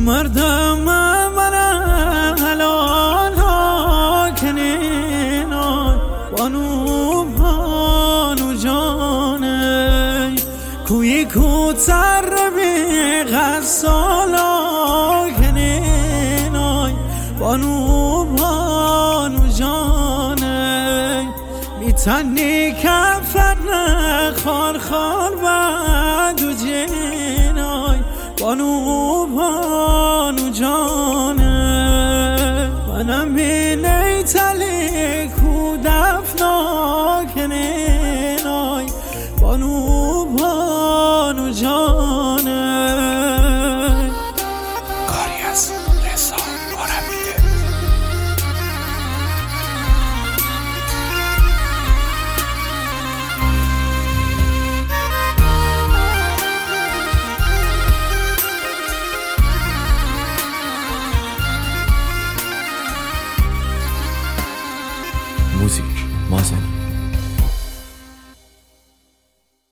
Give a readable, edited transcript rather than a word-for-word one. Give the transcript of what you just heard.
مردم من حلال ها کنینای بانو جانه کوی کوتر بی غسالا کنینای بانو جانه میتنی کفر خار خار بدو جینای بانو جانه منم بینی تلی